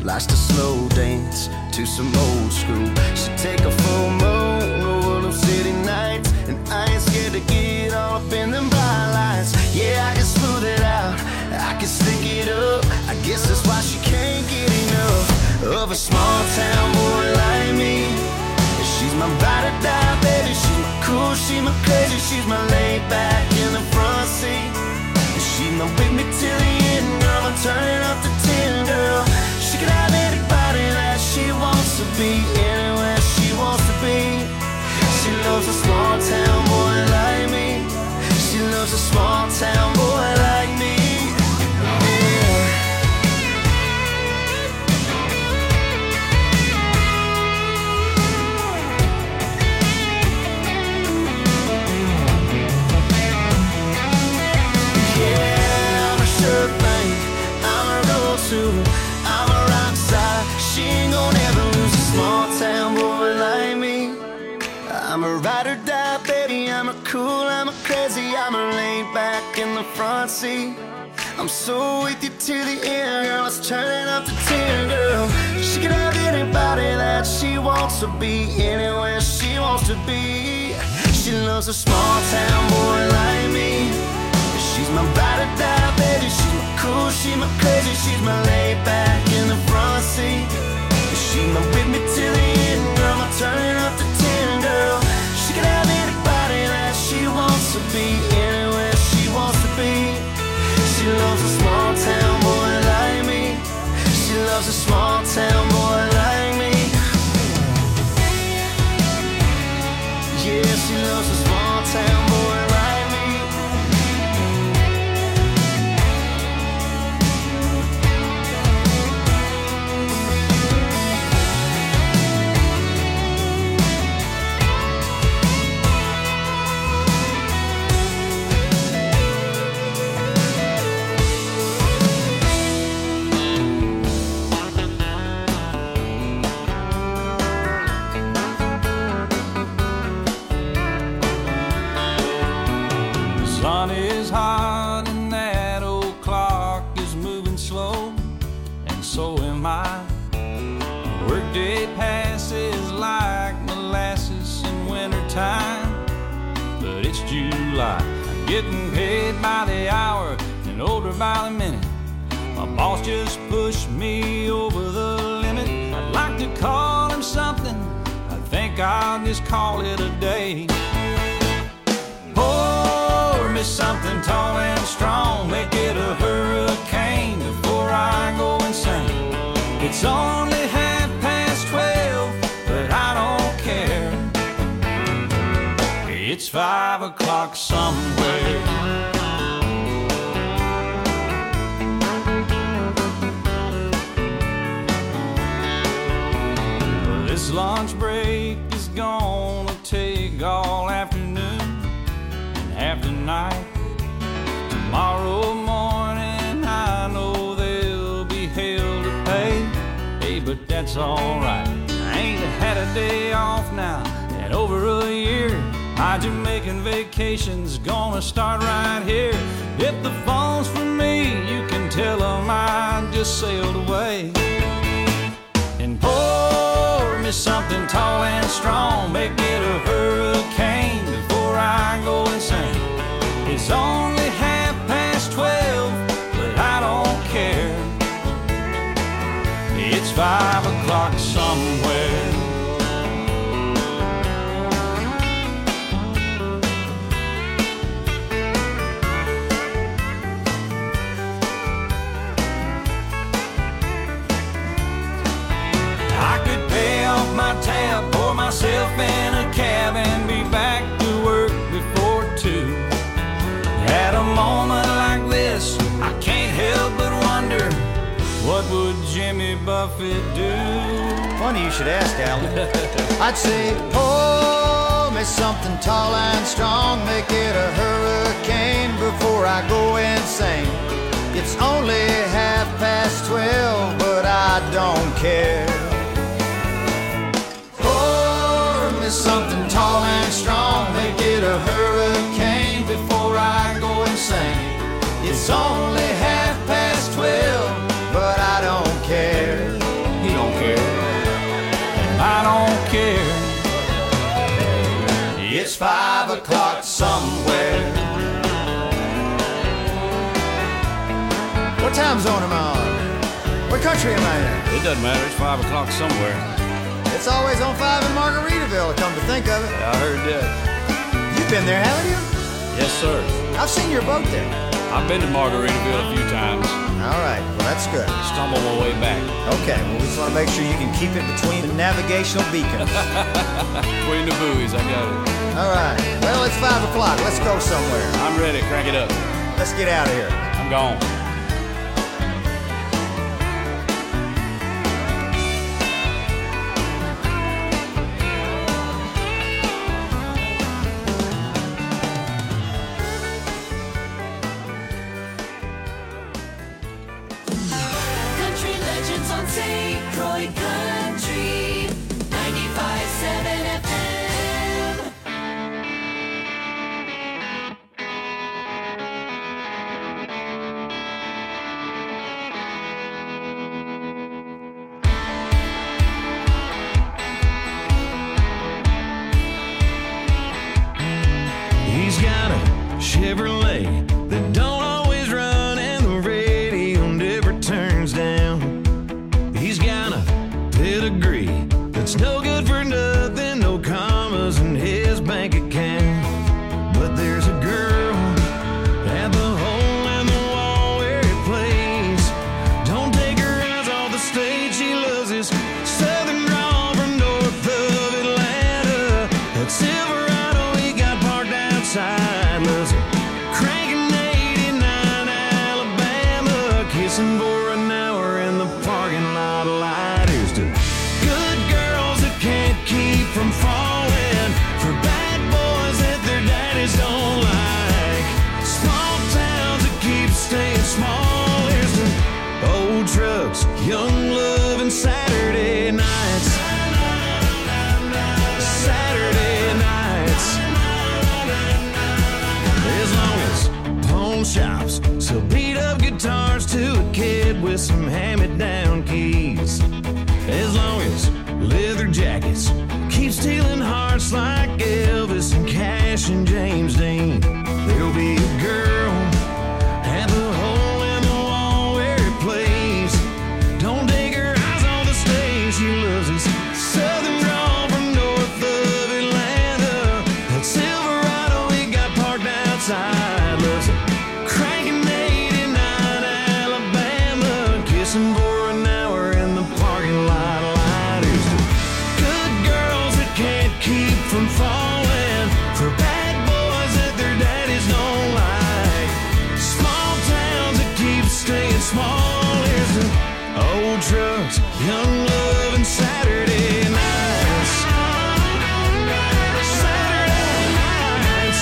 likes to slow dance to some old school. She'd take a full moon over them city nights, and I ain't scared to get all up in them bright lights. Yeah, I can smooth it out, I can stick it up. I guess that's why she can't get enough of a small town boy like me. She's my ride or die, baby. She's my cool, she's my crazy, she's my laid back in the front seat. She's my with me till the end, girl. I'm turning up to 10, girl. She can have anybody that she wants to be, anywhere she wants to be. She loves a small town boy like me. She loves a small town boy like me. I'm a rock star. She ain't gonna ever lose a small town boy like me. I'm a ride or die, baby. I'm a cool, I'm a crazy, I'm a laid back in the front seat. I'm so with you to the end, girl. Let's turn it up to 10, girl. She can have anybody that she wants to be, anywhere she wants to be. She loves a small town boy like me. She's my ride or die, baby. She's my cool, she's my crazy, she's my laid back in the front seat. She's my with me till the end, girl. I'm turning up to 10, girl. She can have anybody that she wants to be, anywhere she wants to be. She loves a small town boy like me. She loves a small town boy like me. Yeah, she loves a small town boy like me. Getting paid by the hour and older by the minute. My boss just pushed me over the limit. I'd like to call him something, I think I'll just call it a day. Pour me something tall and strong, make it a hurricane before I go insane. It's only 12:30, but I don't care. It's 5 o'clock somewhere. This lunch break is gonna take all afternoon and half the night. Tomorrow morning I know there'll be hell to pay. Hey, but that's alright. I ain't had a day off now in over a year. My Jamaican vacation's gonna start right here. If the phone's for me, you can tell them I just sailed away. And pour me something tall and strong, make it a hurricane before I go insane. It's only 12:30, but I don't care. It's 5 o'clock somewhere. Tab, pour myself in a cab and be back to work before 2. At a moment like this, I can't help but wonder, what would Jimmy Buffett do? Funny you should ask, Alan. I'd say, pour me something tall and strong, make it a hurricane before I go insane. It's only 12:30, but I don't care. Something tall and strong, make it a hurricane before I go insane. It's only 12:30, but I don't care. it's 5 o'clock somewhere. What time zone am I on? What country am I in? It doesn't matter. It's 5 o'clock somewhere. It's always on 5 in Margaritaville, come to think of it. Yeah, I heard that. You've been there, haven't you? Yes, sir. I've seen your boat there. I've been to Margaritaville a few times. All right, well, that's good. Stumbled my way back. Okay, well, we just want to make sure you can keep it between the navigational beacons. Between the buoys, I got it. All right, well, it's 5 o'clock. Let's go somewhere. I'm ready. Crank it up. Let's get out of here. I'm gone. He's got a Chevrolet that don't always run and the radio never turns down. He's got a pedigree that's no good for nothing, no commas in his bank account. But there's a girl at the hole in the wall where he plays. Don't take her eyes off the stage, she loves his southern drawl from north of Atlanta. That Silverado he got parked outside, loves it cranking 89 Alabama, kissing for an hour in the parking lot light. Here's to good girls that can't keep from falling, for bad boys that their daddies don't like, small towns that keep staying small. Here's to old trucks, young love, and Saturday nights. Saturday nights. As long as pawn shops sell beat up guitars to a kid with some hand-me-down keys. As long as leather jackets keep stealing hearts like Elvis and Cash and James Dean, there'll be a girl at the hole in the wall where he plays. Don't take her eyes on the stage, she loves his southern drawl from north of Atlanta. That Silverado he got parked outside, loves it cranking 89 Alabama, kissing for an hour in the parking lot light. Here's to good girls that can't keep from falling, for bad boys that their daddies don't like, small towns that keep staying small. Here's to old trucks, young love, and Saturday nights. Saturday nights.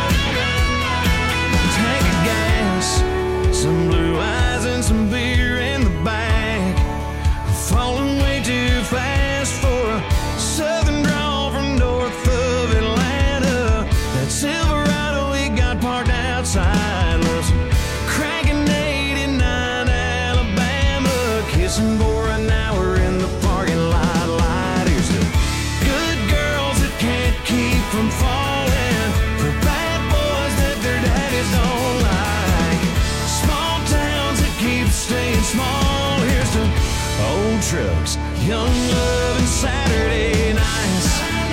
Tank of gas, some blue eyes and some beer in the back, falling way too fast for a southern drawl from north of Atlanta. That Silverado he got parked outside, loves cranking 89 Alabama, kissing for an hour in the parking lot light. Here's to good girls that can't keep from falling, for bad boys that their daddies don't like, small towns that keep staying small. Here's to old trucks, young love, and Saturday nights.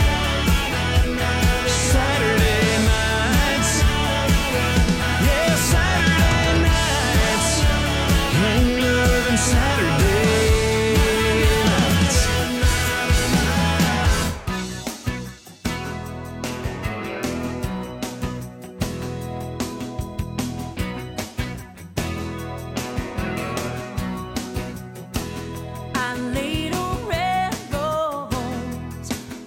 Saturday nights. Yeah, Saturday nights. Young love and Saturday nights. I laid on red rose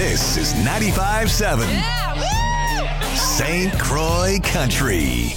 This is 95.7 St. Croix Country.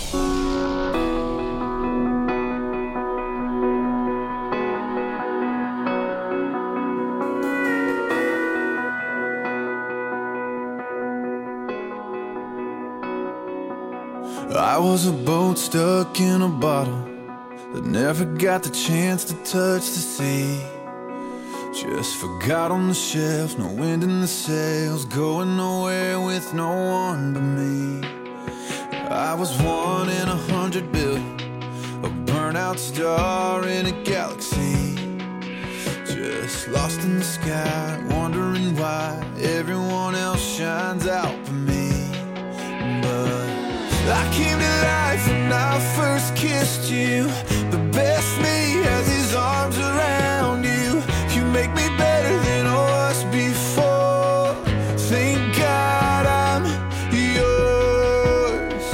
I was a boat stuck in a bottle that never got the chance to touch the sea. Just forgot on the shelf, no wind in the sails, going nowhere with no one but me. I was 1 in 100 billion, a burnout star in a galaxy. Just lost in the sky, wondering why everyone else shines out for me. But I came to life when I first kissed you. The best me has his arms around you. You make me better than I was before. Thank God I'm yours.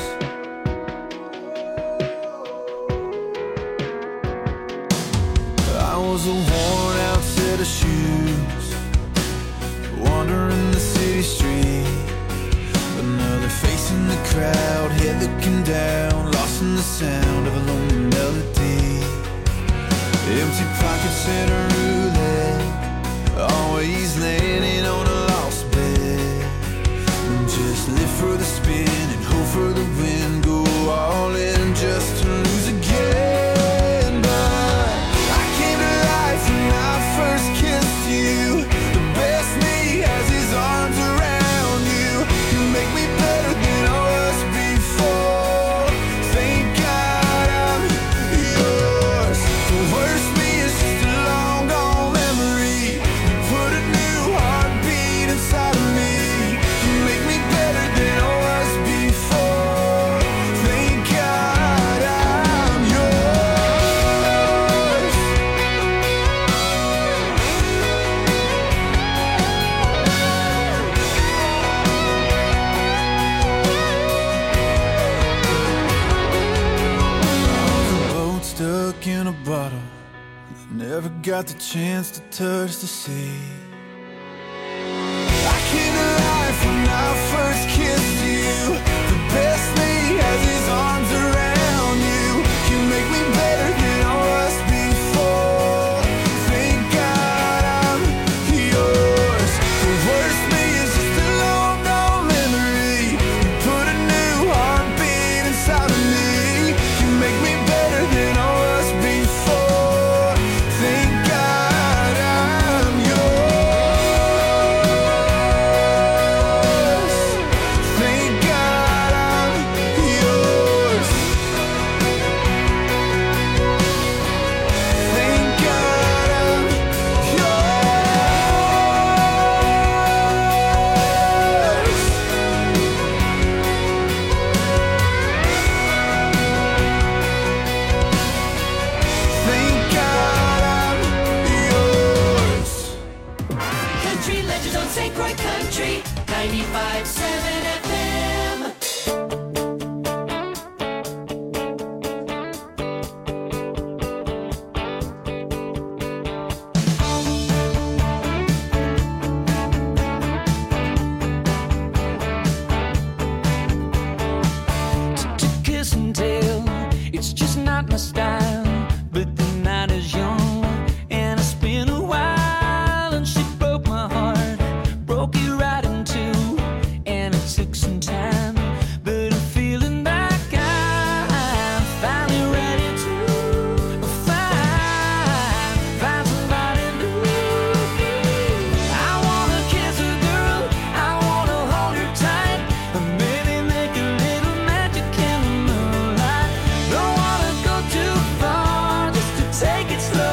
I was a worn out set of shoes, wandering the city street. Another face in the crowd, head looking down, lost in the sound of a lonely melody. Empty pockets and a roulette, always landing on a lost bet. Just live for the spin and hope for the win, go all in just to lose again. But I came to life when I first kissed you. The best me has his arms around you. You make me better than I was before. Thank God I'm yours. The worst me is just a long gone memory. You put a new heartbeat inside of me. You make me better than I was before. Thank God I'm yours. Boat stuck in a bottle, never got the chance to touch the sea. I came to life when I first kissed you. The best me has his arms around you. You make me better than I was before. Thank God I'm yours. The worst me is just a long gone memory. You put a new heartbeat inside of me. You make me better than I was before. Thank God I'm yours. Thank God I'm yours. Thank God I'm yours. Thank God I'm yours. Country Legends on St. Croix Country 95.7 FM. To kiss and tell, it's just not my style. But the night is young, and it's been a while, and she broke my heart, broke it right in two, and it took some time. But I'm feeling like I'm finally ready to find somebody new. I wanna kiss a girl, I wanna hold her tight, and maybe make a little magic in the moonlight. Don't wanna go too far, just to take it slow.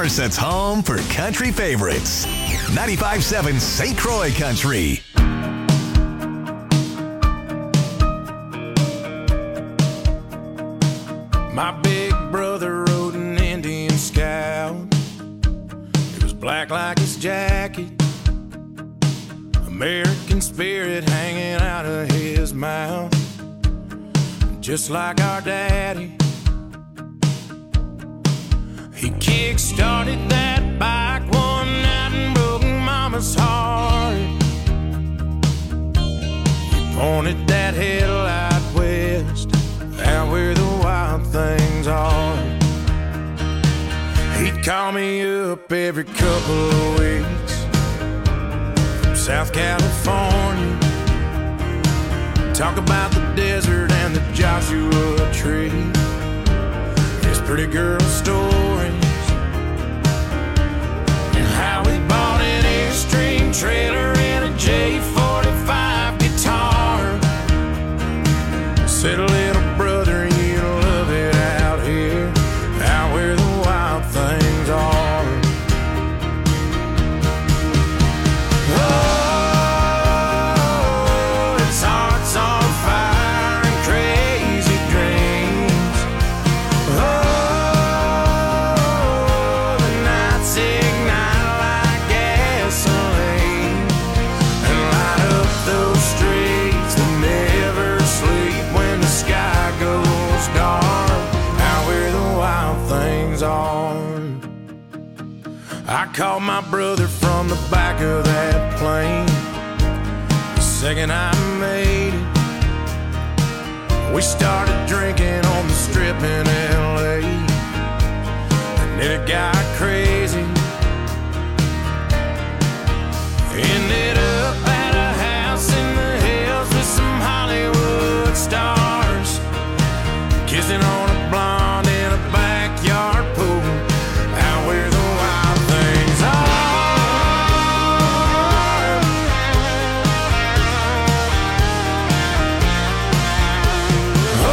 Somerset's home for country favorites. 95.7 St. Croix Country. My big brother rode an Indian Scout. It was black like his jacket, American spirit hanging out of his mouth, just like our daddy. He kick-started that bike one night and broke Mama's heart. He pointed that headlight west, out where the wild things are. He'd call me up every couple of weeks from South California, talk about the desert and the Joshua Tree, his pretty girl stories, and how he bought an Airstream trailer and a J45 guitar. Said, little brother, you love it out here, out where the wild things are. Oh, it's hearts on fire and crazy dreams. Oh, the nights ignite like gasoline and light up those streets that never sleep when the sky goes dark, out where the wild things are. I called my brother from the back of that plane the second I made it. We started drinking on the strip in LA, and then it got crazy. Ended up at a house in the hills with some Hollywood stars, kissing on a blonde in a backyard pool, out where the wild things are. Oh,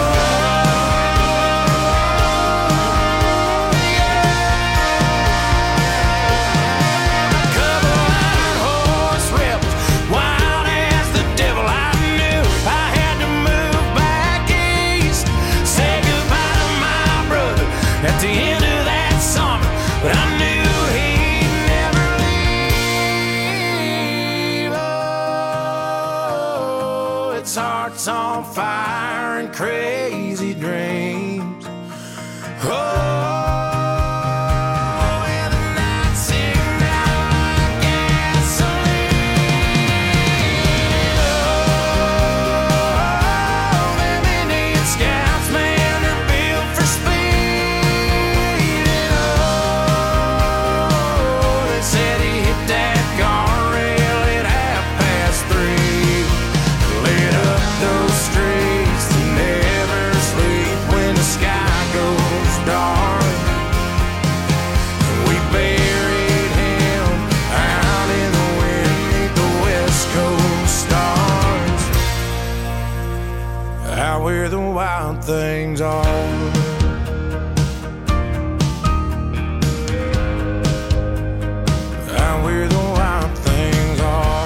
yeah. A couple iron horse rebels, wild as the devil. I knew I had to move back east, say goodbye to my brother at the end of that summer, but I knew he'd never leave. Oh, it's hearts on fire and crazy dreams. Oh, and the nights ignite like gasoline. Oh, them Indian Scouts, man, they're built for speed. And oh, they said he hit that guardrail at 3:30, lit up those streets that never sleep when the sky goes dark. We buried him out in the wind 'neath the West Coast stars, out where the wild things are. Out where the wild things are.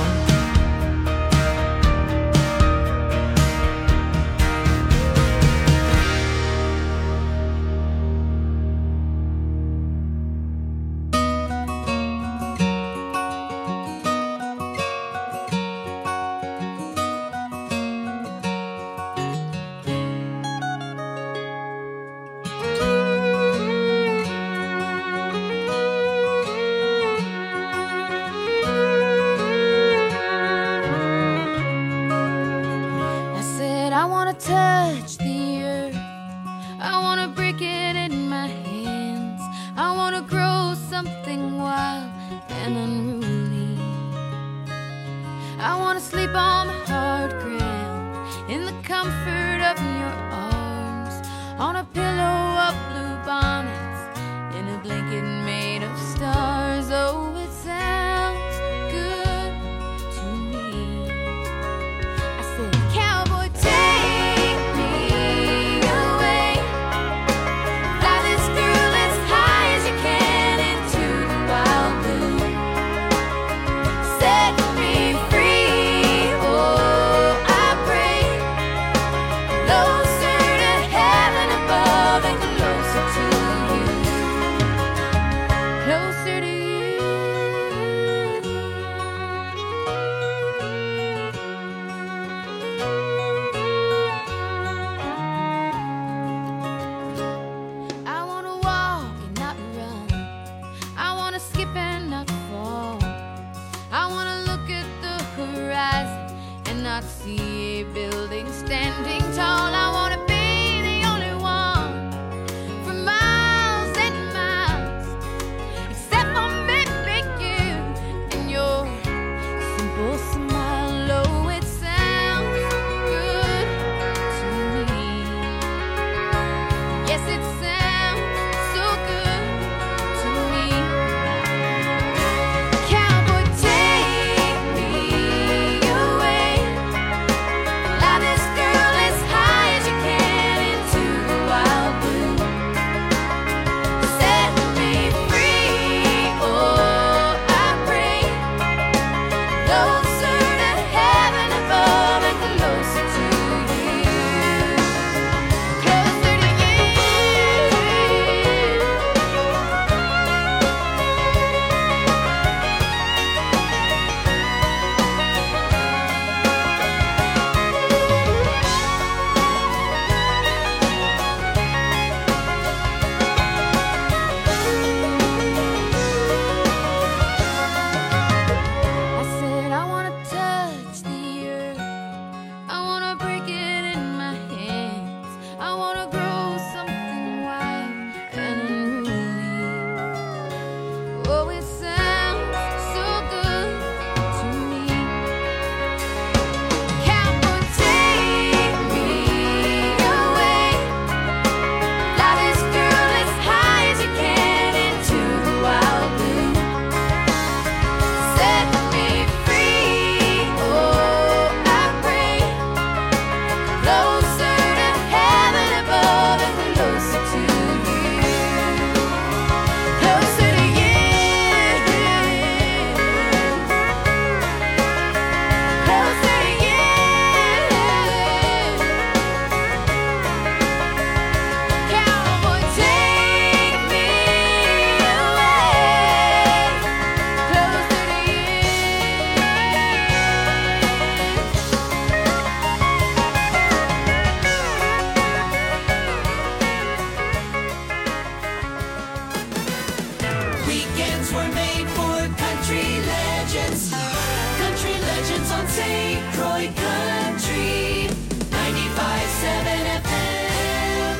Croy Country 95.7 FM.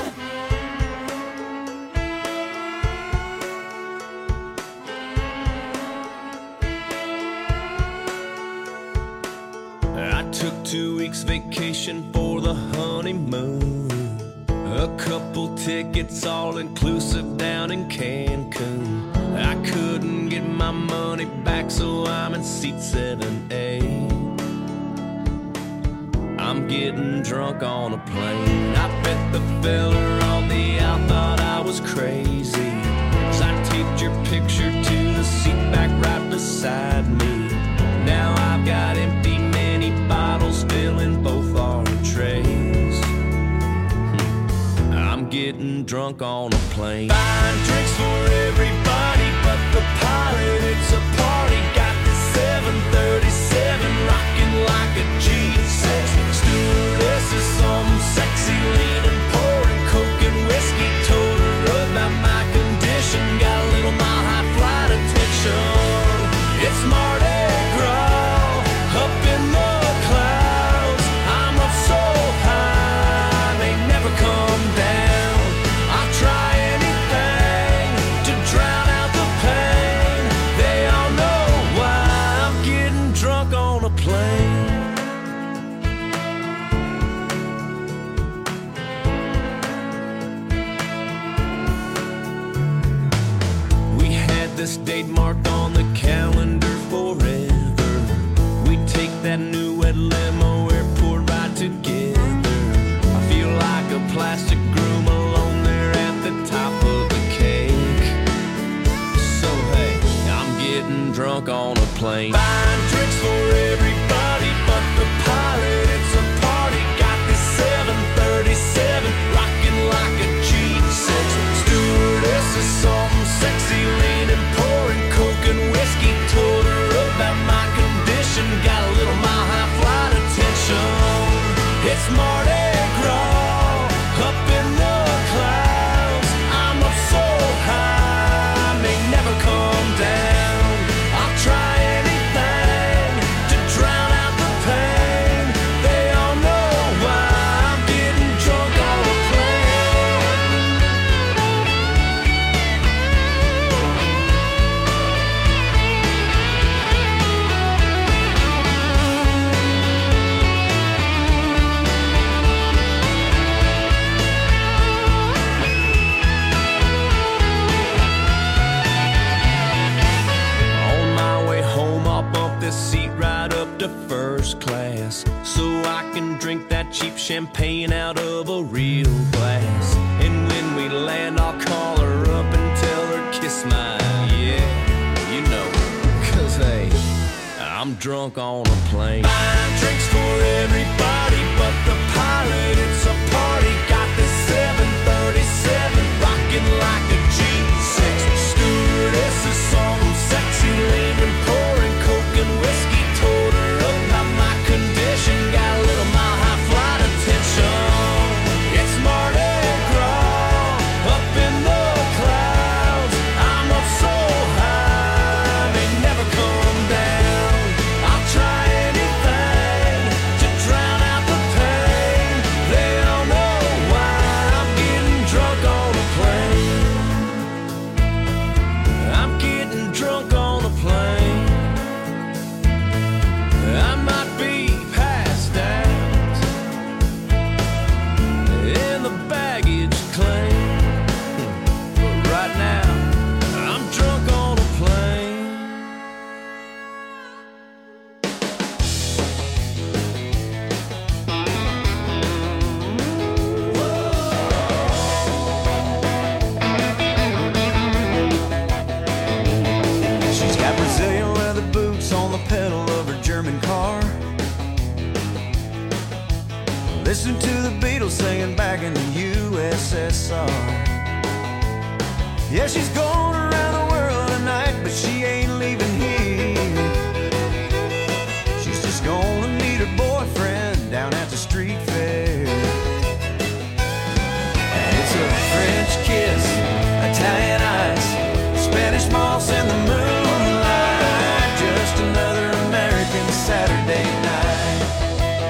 I took 2 weeks vacation for the honeymoon. A couple tickets all inclusive down in Cancun. I couldn't get my money back, so I'm in seat 7A. I'm getting drunk on a plane. I bet the fella on the out thought I was crazy, 'cause I taped your picture to the seat back right beside me. Now I've got empty mini bottles filling both our trays. I'm getting drunk on a plane. Buying drinks for everybody but the pilot. It's a party. Got the 737 rocking like a G6. Stewardess is some sexy leaning, pouring coke and whiskey. Told her about my condition. Got a little mile high flight attention. It's Mardi Gras up in the clouds. I'm up so high they never come down. I'll try anything to drown out the pain. They all know why I'm getting drunk on a plane. We had this date marked on the calendar forever. We take that new wet limo airport ride together. I feel like a plastic groom alone there at the top of the cake. So hey, I'm getting drunk on a plane. Buying drinks for everybody but the pilot. It's a party. Got this 737 rocking like a G6. Stewardess is some sexy leaning, pouring coke and whiskey. Told her about my condition. Got a little mile high flight attention. It's Mardi Gras up in the clouds. I'm up so high, may never come down. I'll try anything to drown out the pain. They all know why I'm getting drunk on a plane. On my way home, I'll bump this seat right up to first class, so I can drink that cheap champagne out of a real glass. And when we land, I'll call her up and tell her kiss my, yeah, you know, 'cause hey, I'm drunk on a plane. Buying drinks for everybody but the pilot. It's a party. Got this 737 rocking like a G6. Stewardess is some sexy leaning, pouring coke and whiskey. Told her about my condition. Got a little mile high flight attention. It's Mardi Gras up in the clouds. I'm up so high, may never come down. I'll try anything to drown out the pain. They all know why I'm getting drunk on a plane. I'm getting drunk on a plane. I might be passed out in the baggage claim, but right now I'm drunk on a plane. She's got Brazilian leather boots on the pedal of her German car. Listen to the Beatles singing back in the USSR. Yeah, she's going around the world tonight, but she ain't leaving here. She's just gonna meet her boyfriend down at the street fair. And it's a French kiss, Italian ice, Spanish moss in the moonlight. Just another American Saturday night.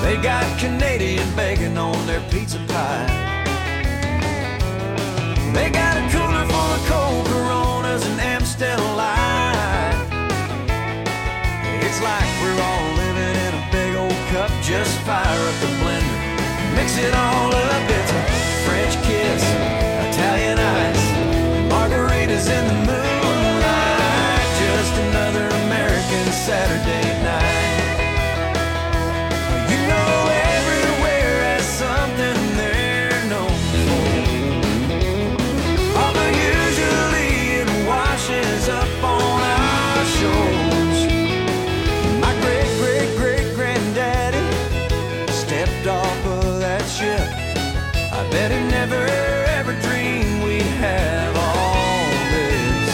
They got Canadian bacon on their pizza pie. They got a cooler full of cold Coronas and Amstel Light. It's like we're all living in a big old cup. Just fire up the blender, mix it all up. It's a French kiss, Italian ice, margaritas in the moonlight. Just another American Saturday night. You know everywhere has something they're known for. Although usually it washes up on our shores. My great-great-great-granddaddy stepped off of that ship. I bet he never ever dreamed we'd have all this.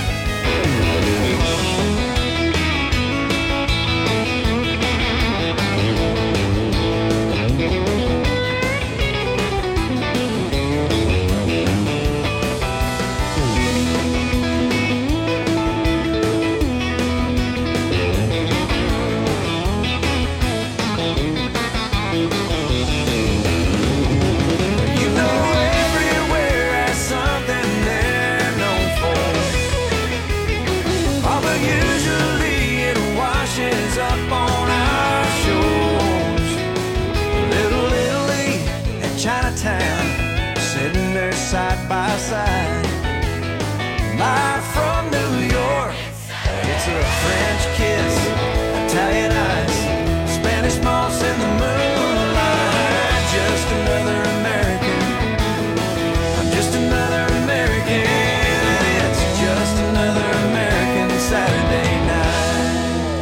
You know everywhere has something they're known for. Although usually it washes up on our shores. Little Italy and Chinatown, sitting there side by side. Live from New York, it's a French kiss, Italian ice, Spanish moss in the moonlight. Just another American, I'm just another American. It's just another American Saturday night.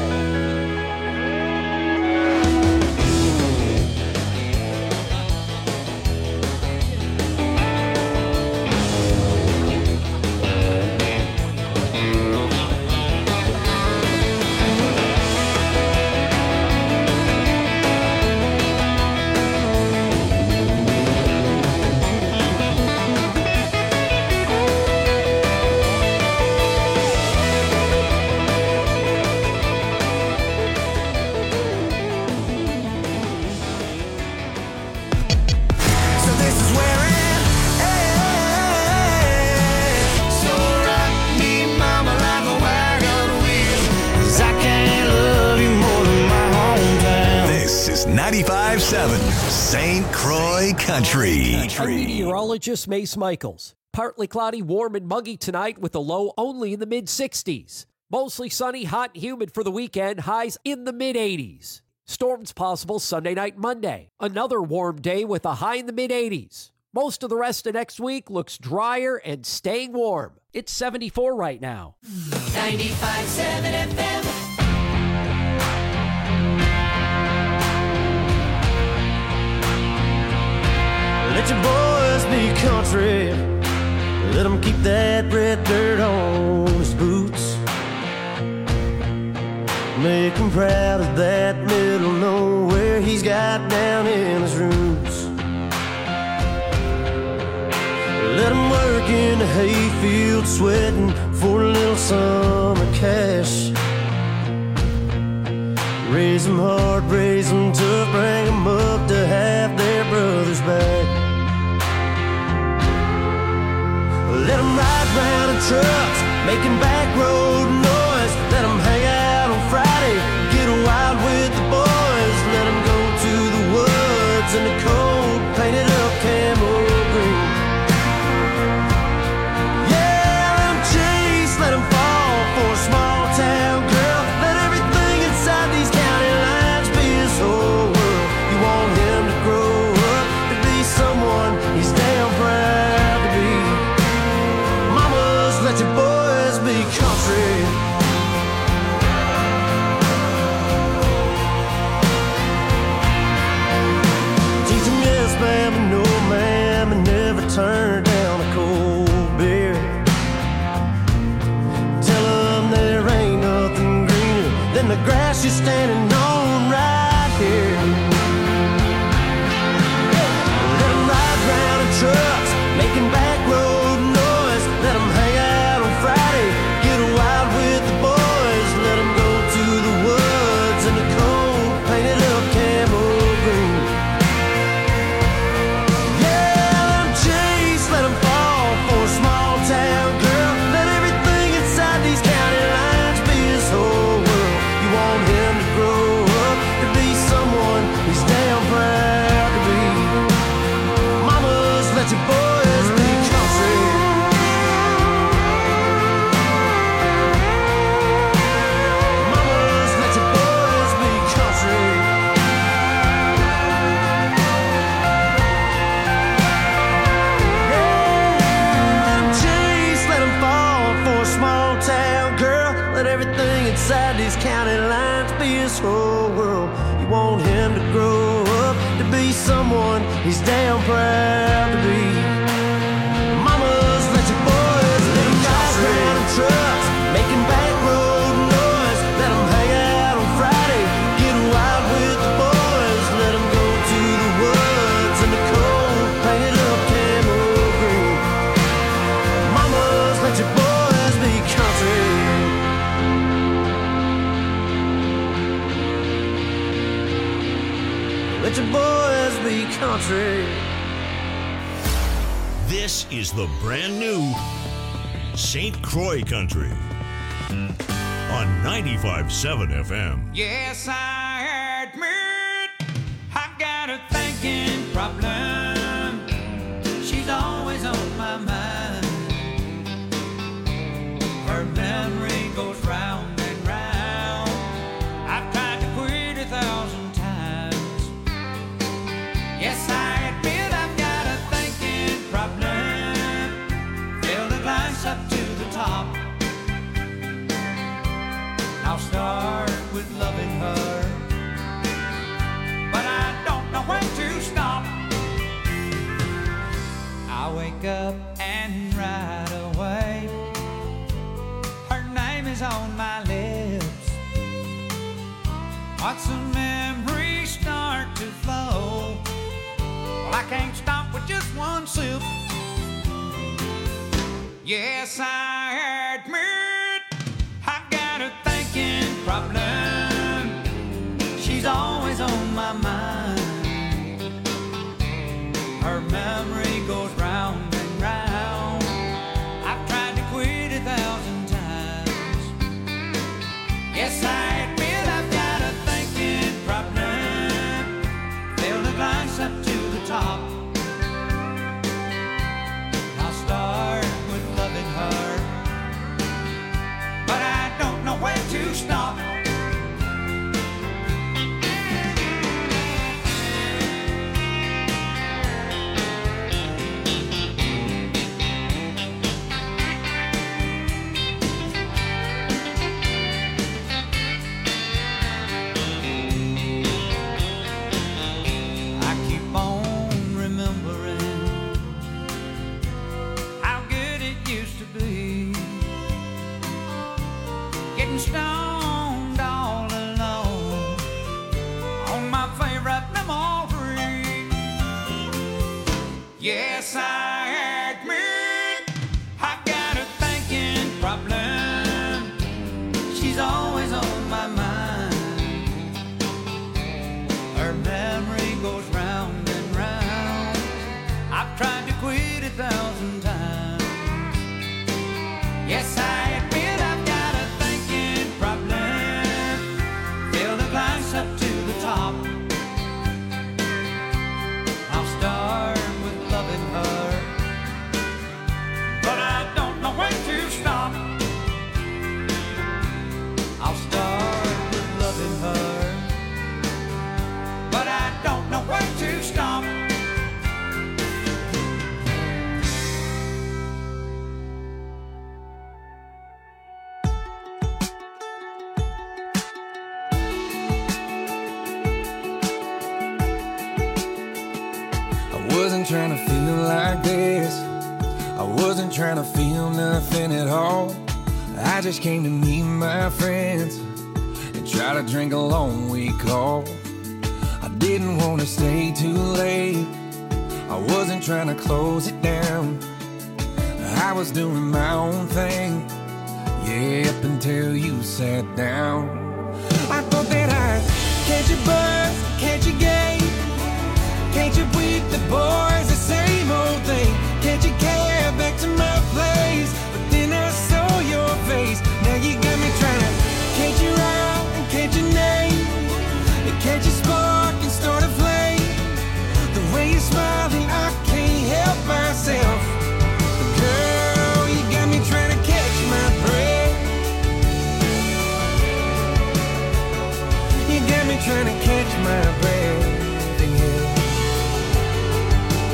So this is where it ends. So rock me, mama, like a wagon wheel, 'cause I can't love you more than my hometown. This is 95.7 St. Croix Country. I'm meteorologist Mace Michaels. Partly cloudy, warm and muggy tonight with a low only in the mid-60s. Mostly sunny, hot and humid for the weekend, highs in the mid-80s. Storms possible Sunday night, Monday. Another warm day with a high in the mid-80s. Most of the rest of next week looks drier and staying warm. It's 74 right now. 95.7 FM. Let your boys be country. Let them keep that red dirt on his boots. Make him proud of that middle nowhere he's got down in his roots. Let him work in the hayfield sweating for a little summer cash. Raise them hard, raise them tough, bring them up to have their brothers back. Let them ride round in trucks, making back road noise. Let them hang out on Friday, get wild with the boys. Let them go to the woods in the cold, painted up camo green. Yeah, let them chase, let them fall for a small town girl. Let everything inside these county lines be his whole world. You want him to grow up to be someone he's damn proud to be. Mamas, let your boys be country. Teach them yes, ma'am, and no, ma'am, and never turn down a cold beer. Tell them there ain't nothing greener than the grass you're standing on right here. Let them ride round in trucks, making back road noise. Let them hang out on Friday, get wild with the boys. Let them go to the woods in the cold, painted up camo green. this whole world. You want him to grow up to be someone he's damn proud to be. Mamas, let your boys live nice round trucks, making back road noise. Let them hang out on Friday, get wild with the boys. Let them go to the woods in the cold, painted up camo green. Mamas, let your boys be country. Let your boys be country. This is the brand new St. Croix Country on 95.7 FM. Yes, I admit I've got a thinking problem. She's always on my mind. Her memory goes round and round. I've tried to quit 1,000 times. Yes, I admit I've got a thinking problem. Fill the glass up to the top. I'll start with loving her, but I don't know when to stop. I wake up and right away her name is on my lips. Watch the memories start to flow. Well, I can't stop with just one sip. Yes, I admit I've got a thinking problem. She's always on my mind. Her memory goes round and round. I've tried to quit 1,000 times. Yes, I admit I've got a thinking problem. Fill the glass up to the top. I'll start with loving her, but I don't know when to stop. I keep on remembering how good it used to be, getting stoned all alone on my favorite memory. Yes, I admit I've got a thinking problem. She's always on my mind. Her memory goes round and round. I've tried to quit 1,000 times. Yes, I admit I've got a thinking problem. Fill the glass up to the top. I'll start with loving her, but I don't know when to stop. I'll start with loving her, but I don't know when to stop. I wasn't trying to feel like this. I wasn't trying to feel nothing at all. I just came to meet my friends and try to drink a long week off. I didn't want to stay too late. I wasn't trying to close it down. I was doing my own thing, yeah, up until you sat down. I thought that I'd catch a buzz, catch a game. Can't you with the boys, the same old thing? Can't you cab back to my place? But then I saw your face. Now you got me trying to catch you out and catch your name. And catch a spark and start a flame. The way you're smiling, I can't help myself. Girl, you got me trying to catch my breath. You got me trying to catch my breath.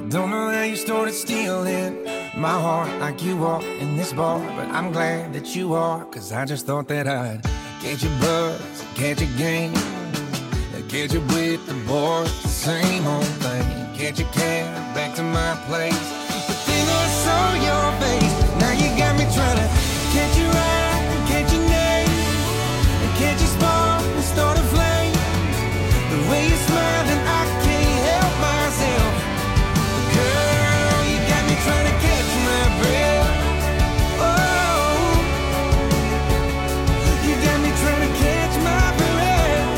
Don't know how you started stealing my heart like you are in this bar, but I'm glad that you are, cause I just thought that I'd get your buzz, get your game, get you with the boys, the same old thing, get your cab back to my place. But then I saw your face, now you got me trying to catch your eye, catch your name, and catch your spark and start a flame. The way you're smiling, I can't help myself. Girl, you got me trying to catch my breath. Oh, you got me trying to catch my breath.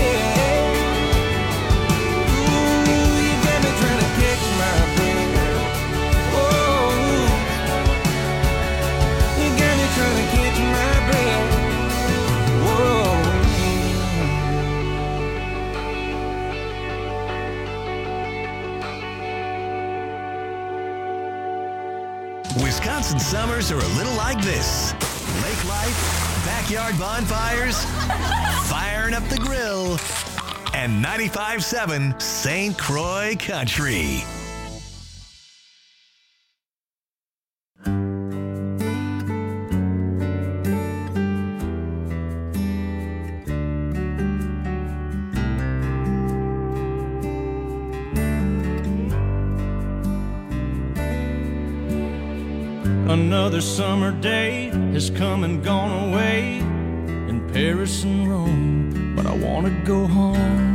Yeah. Ooh, you got me trying to catch my breath. Oh, you got me trying to catch my breath. Whoa. Wisconsin summers are a little like this. Lake life, backyard bonfires, firing up the grill, and 95.7 St. Croix Country. Another summer day has come and gone away in Paris and Rome, but I want to go home.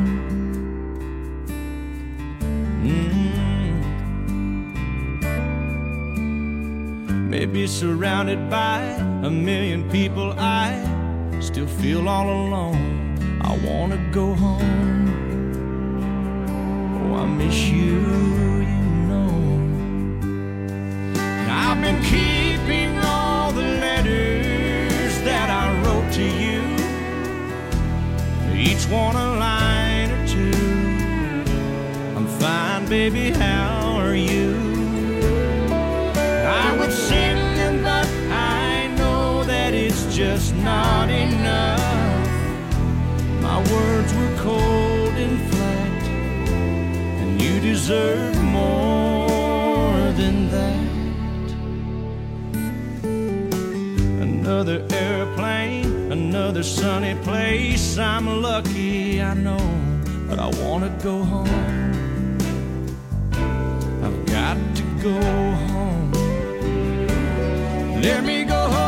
Maybe surrounded by a million people, I still feel all alone. I want to go home. Oh, I miss you, you know. I've been keeping all the letters that I wrote to you, each one a line or two. I'm fine, baby, how are you? I would sing them, but I know that it's just not enough. My words were cold and flat, and you deserve more than that. Another airplane, another sunny place. I'm lucky, I know, but I want to go home. I've got to go home. Let me go home.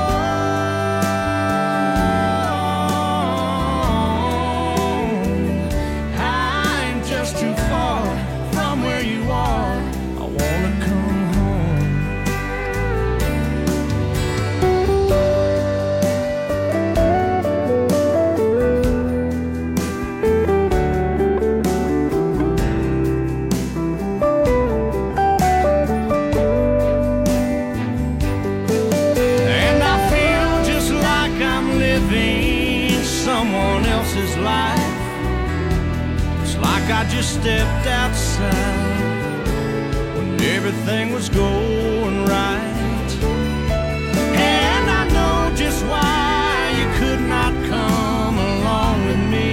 I'm just too far from where you are. I want to come home. Someone else's life. It's like I just stepped outside when everything was going right. And I know just why you could not come along with me.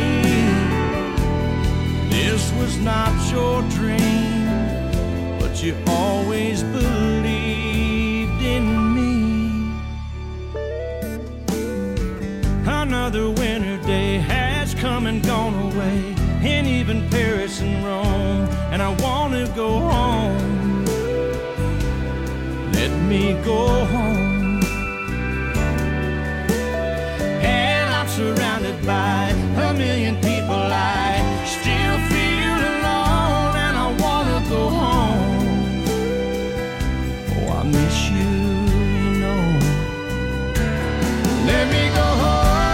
This was not your dream, but you always believed in me. Another winter day has come and gone away, and even Paris and Rome, and I want to go home. Let me go home. And I'm surrounded by a million people. I still feel alone, and I want to go home. Oh, I miss you, you know. Let me go home.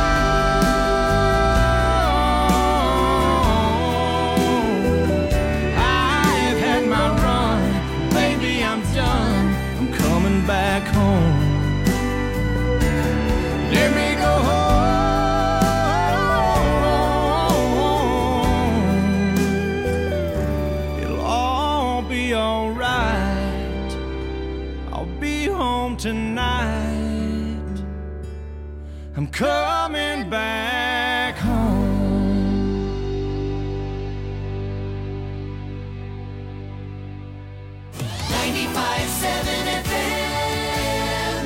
Back home. Let me go home. It'll all be alright. I'll be home tonight. I'm coming back home. 95.7 FM.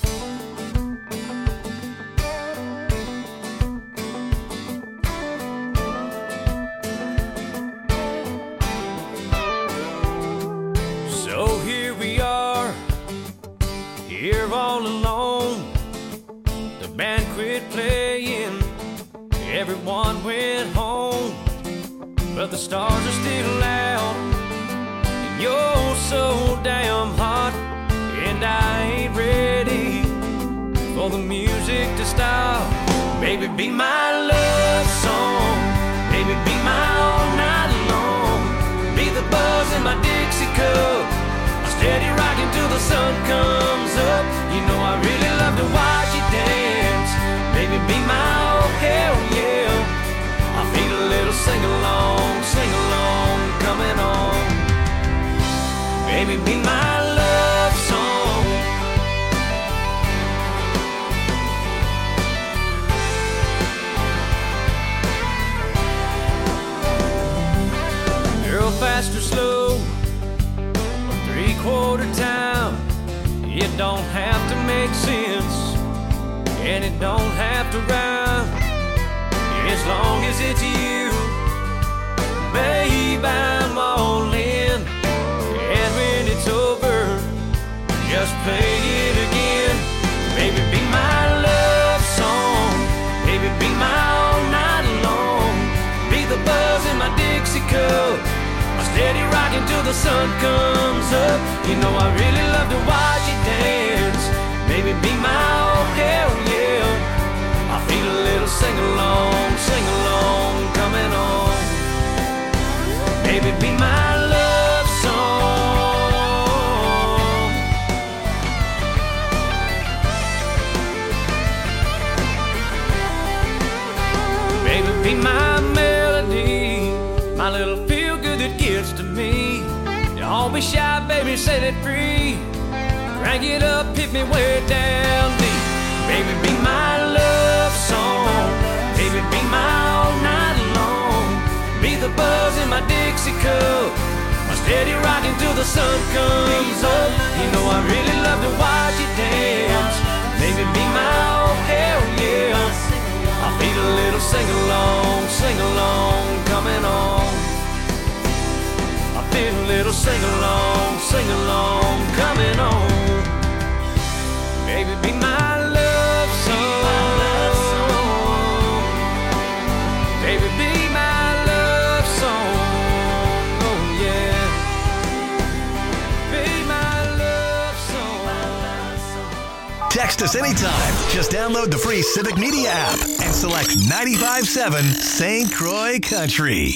So here we are, here all alone. The band quit playing, everyone went home, but the stars are still out, and you're so damn hot, and I ain't ready for the music to stop. Baby, be my love song, baby, be my all night long, be the buzz in my Dixie cup, steady rocking till the sun comes up. You know I really love to watch you dance. Baby, be my oh hell yeah. I feel a little sing-along coming on. Baby, be my love song. Girl, fast or slow, three-quarter time, it don't have to make sense, and it don't have to rhyme, as long as it's you. Babe, I'm all in, and when it's over, just play it again. Baby, be my love song, baby, be my all night long, be the buzz in my Dixie cup, steady rocking till the sun comes up. You know I really love to watch you dance. Baby, be my oh hell yeah. I feel a little sing-along coming on. Baby, be my love song. Baby, be my melody, my little feel-good that gets to me. Don't be shy, baby, set it free. Crank it up, hit me way down deep. Baby, be my love song. Baby, be my all night long. Be the buzz in my Dixie cup, my steady rocking till the sun comes up. You know I really love to watch you dance. Baby, be my oh hell yeah. I feel a little sing-along coming on. I feel a little sing-along coming on. Baby, be my love song. Baby, be my love song. Oh yeah. Be my love song. Text us anytime. Just download the free Civic Media app and select 95.7 St. Croix Country.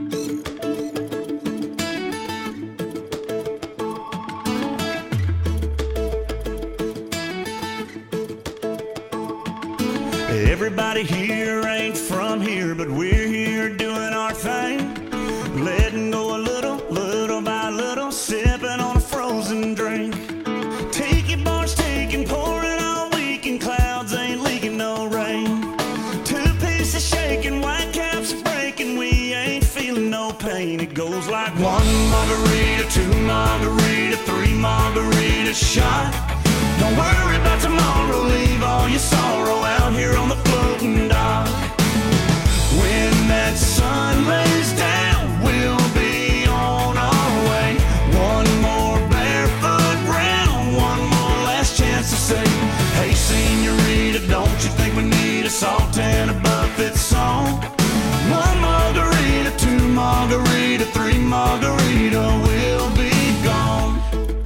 Everybody here ain't from here, but we're here doing our thing. Letting go a little by little, sipping on a frozen drink. Tiki bars taking, pouring all weekend, clouds ain't leaking no rain. Two pieces shaking, white caps breaking, we ain't feeling no pain. It goes like one margarita, two margarita, three margarita shot. Don't worry about tomorrow, leave all your sorrow out here on the floating dock. When that sun lays down, we'll be on our way. One more barefoot round, one more last chance to say, hey senorita, don't you think we need a salt and a buffet song? One margarita, two margarita, three margarita, we'll be gone.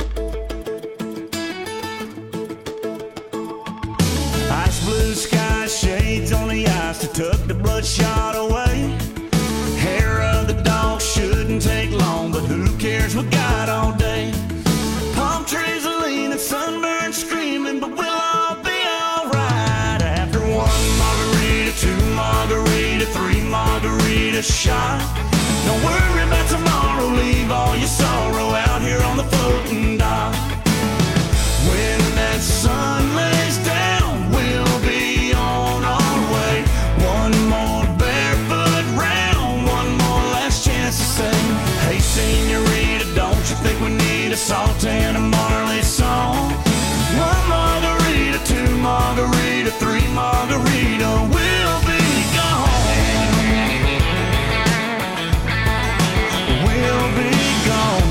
Ice blue sky, shades on the ice to tuck the bloodshot away. Hair of the dog shouldn't take long, but who cares, we got all day. Palm trees are leaning, sunburned screaming, but we'll all be alright. After one margarita, two margarita, three margarita shot. Don't worry about tomorrow, leave all your sorrow out here on the floating dock. When that sun lays down, we'll be on our way. One more barefoot round, one more last chance to say, hey senorita, don't you think we need a salt and a Marley song. 1 margarita, 2 margarita, 3 margarita, we'll be gone. We'll be gone.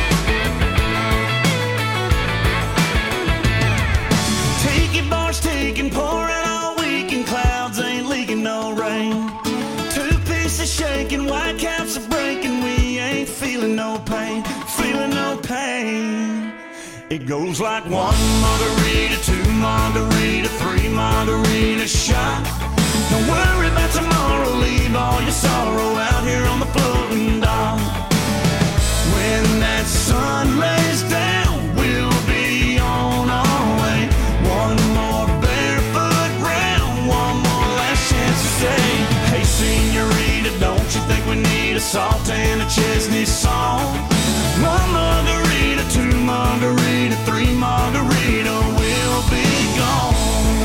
Take it, bars taking, pouring all weekend. Clouds ain't leaking no rain. 2 pieces shaking, white caps are breaking. We ain't feeling no pain, feeling no pain. It goes like 1 margarita, 2 margarita, 3 margarita shot. Don't worry about tomorrow, leave all your sorrow out here on the floating dock. When that sun lays down, we'll be on our way. 1 more barefoot round, 1 more last chance to say, hey senorita, don't you think we need a salt and a Chesney song? 1 margarita, 2 margarita, 3 margarita, we'll be gone.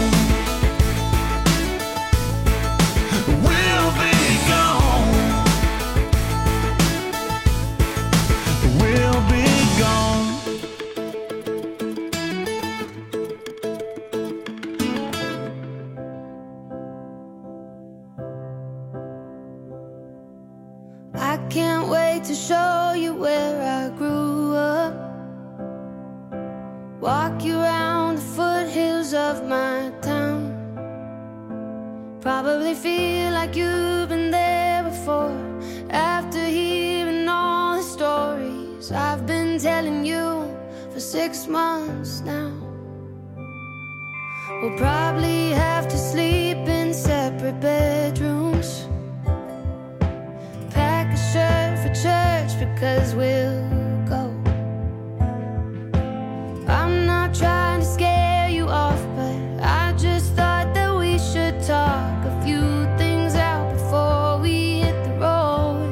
We'll be gone. We'll be gone. I can't wait to show you where I grew up. Walk you around the foothills of my town. Probably feel like you've been there before. After hearing all the stories I've been telling you for 6 months now. We'll probably have to sleep in separate bedrooms. Pack a shirt for church because we'll go. I'm not trying to scare you off, but I just thought that we should talk a few things out before we hit the road.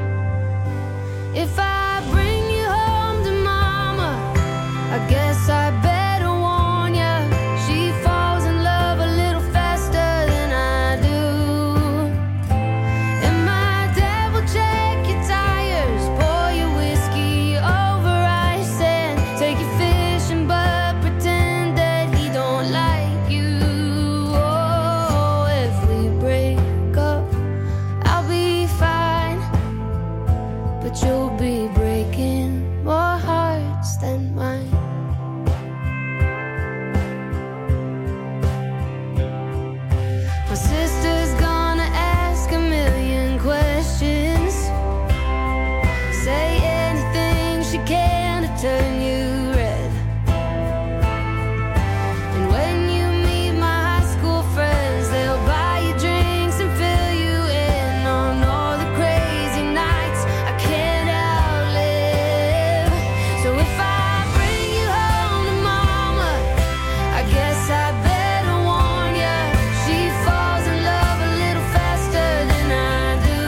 If I bring you home to mama, I guess I better warn ya. She falls in love a little faster than I do. And my dad will check your tires, pour your whiskey over ice, and take you fishing but pretend that he don't like you. Oh, if we break up, I'll be fine, but you'll be breaking more hearts than mine. My sister's gonna ask a million questions, say anything she can to turn you red. And when you meet my high school friends, they'll buy you drinks and fill you in on all the crazy nights I can't outlive. So if I bring you home to mama, I guess I better warn ya. She falls in love a little faster than I do.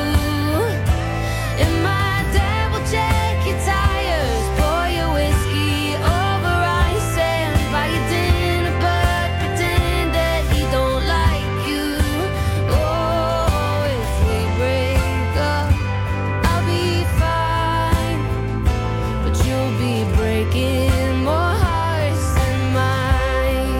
And my dad will check your tires, pour your whiskey over ice, and buy you dinner but pretend that he don't like you. Oh, if we break up, I'll be fine, but you'll be breaking more hearts than mine.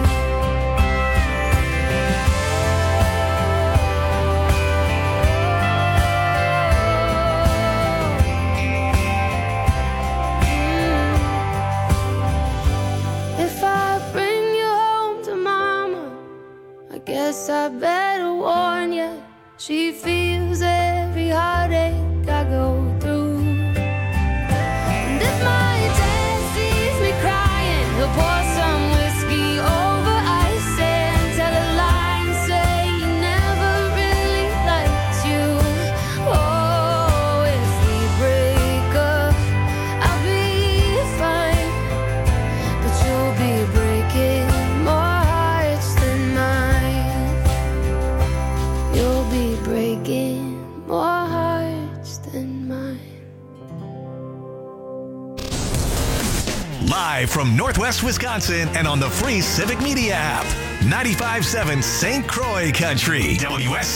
If I bring you home to mama, I guess I better warn ya. She feels every heartache I go through. And if my dad sees me crying, he'll pour some whiskey over ice and tell a lie and say he never really liked you. Oh, if we break up, I'll be fine, but you'll be breaking more hearts than mine. You'll be breaking more hearts than mine. Live from Northwest Wisconsin and on the free Civic Media app. 95.7 St. Croix Country. WS